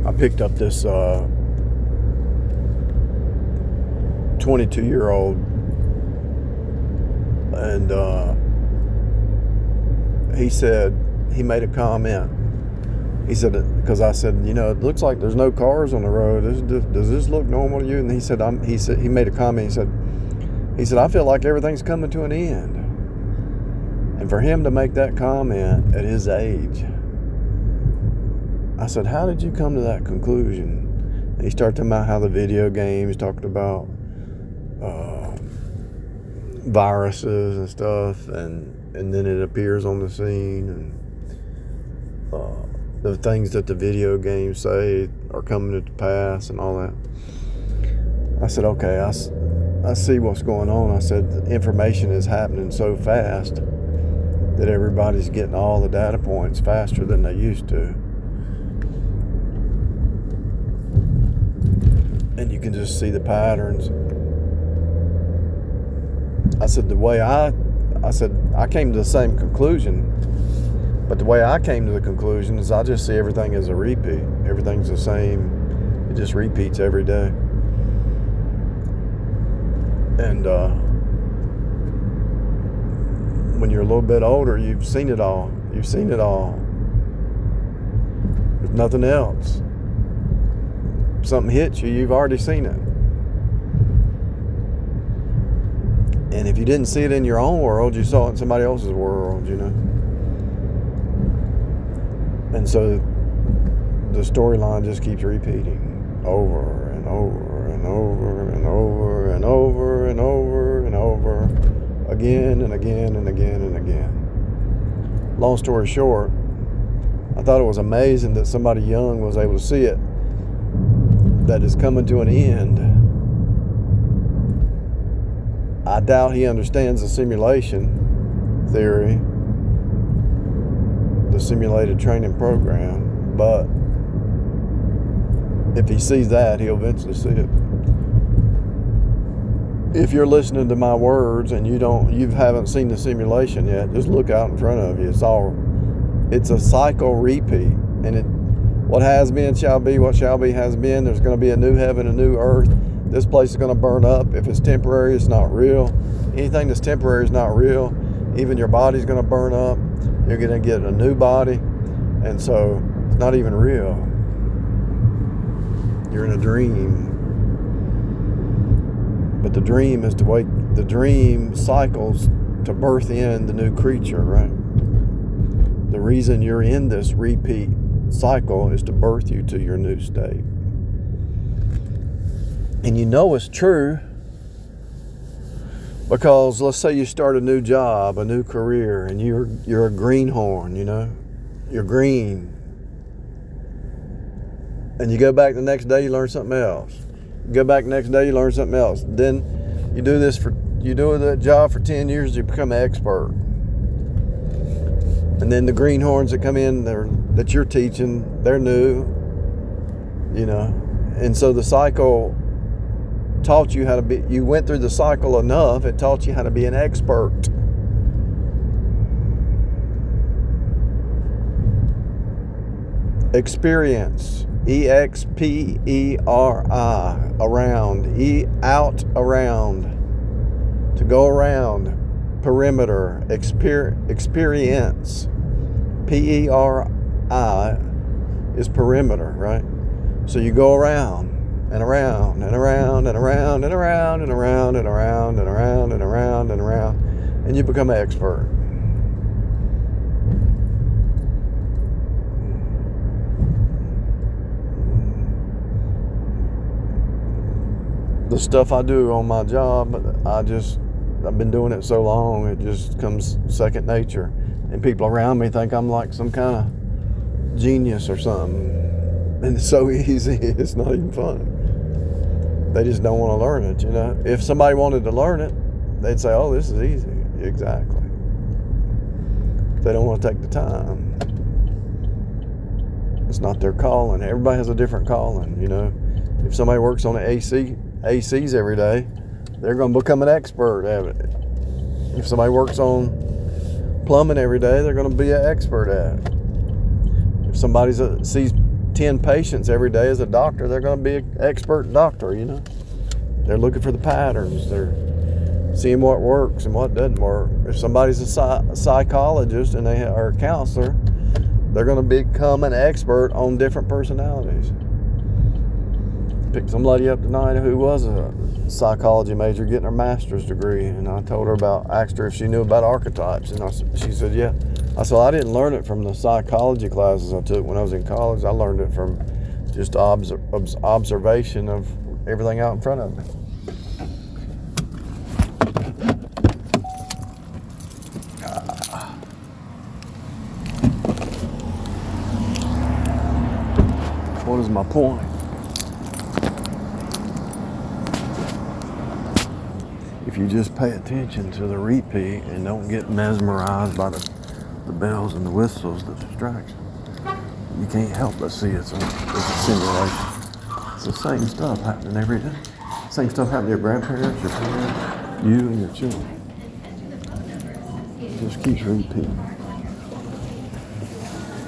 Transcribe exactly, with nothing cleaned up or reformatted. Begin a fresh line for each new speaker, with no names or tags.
I picked up this uh, twenty-two year old, and uh, he said, he made a comment. He said, because I said, you know, it looks like there's no cars on the road. Does, does this look normal to you? And he said, I'm, he said, he made a comment. He said, he said, I feel like everything's coming to an end. And for him to make that comment at his age, I said, how did you come to that conclusion? And he started talking about how the video games, talked about uh, viruses and stuff, and, and then it appears on the scene, and uh, the things that the video games say are coming to pass and all that. I said, okay, I, I see what's going on. I said, the information is happening so fast that everybody's getting all the data points faster than they used to. And you can just see the patterns. I said, the way I, I said, I came to the same conclusion. But the way I came to the conclusion is I just see everything as a repeat. Everything's the same. It just repeats every day. And uh, when you're a little bit older, you've seen it all. You've seen it all. There's nothing else. Something hits you, you've already seen it. And if you didn't see it in your own world, you saw it in somebody else's world, you know. And so the storyline just keeps repeating over and over and over and over and over and over and over again and again and again and again. Long story short, I thought it was amazing that somebody young was able to see it, that is coming to an end. I doubt he understands the simulation theory, the simulated training program, but if he sees that, he'll eventually see it. If you're listening to my words and you don't, you haven't seen the simulation yet, just look out in front of you. It's all, it's a cycle repeat, and it, what has been shall be, what shall be has been. There's going to be a new heaven, a new earth. This place is going to burn up. If it's temporary, it's not real. Anything that's temporary is not real. Even your body's going to burn up. You're going to get a new body, and so it's not even real. You're in a dream. But the dream is to wake, the dream cycles to birth in the new creature, right? The reason you're in this repeat cycle is to birth you to your new state. And you know it's true because let's say you start a new job, a new career, and you're you're a greenhorn, you know, you're green. And you go back the next day, you learn something else. You go back the next day, you learn something else. Then you do this for, you do that job for ten years, you become an expert. And then the greenhorns that come in they're, that you're teaching, they're new, you know. And so the cycle taught you how to be, you went through the cycle enough, it taught you how to be an expert. Experience. E X P E R I. Around. E out around. To go around. Perimeter. Exper- experience. P E R I is perimeter, right? So you go around and around and around and around and around and around and around and around and around and around, and you become an expert. The stuff I do on my job, I just, I've been doing it so long, it just comes second nature. And people around me think I'm like some kind of genius or something. And it's so easy, it's not even fun. They just don't want to learn it, you know. If somebody wanted to learn it, they'd say, oh, this is easy. Exactly. They don't want to take the time. It's not their calling. Everybody has a different calling, you know. If somebody works on the A C, A Cs every day, they're going to become an expert at it. If somebody works on plumbing every day, they're going to be an expert at it. If somebody sees ten patients every day as a doctor, they're going to be an expert doctor, you know. They're looking for the patterns. They're seeing what works and what doesn't work. If somebody's a, psy- a psychologist and they are a counselor, they're going to become an expert on different personalities. Picked some lady up tonight who was a psychology major getting her master's degree, and I told her about, asked her if she knew about archetypes, and I, she said, yeah. I said, well, I didn't learn it from the psychology classes I took when I was in college. I learned it from just obs- obs- observation of everything out in front of me. What is my point? If you just pay attention to the repeat and don't get mesmerized by the, the bells and the whistles, the distraction, you can't help but see it's a, it's a simulation. It's the same stuff happening every day. Same stuff happening to your grandparents, your parents, you and your children. It just keeps repeating.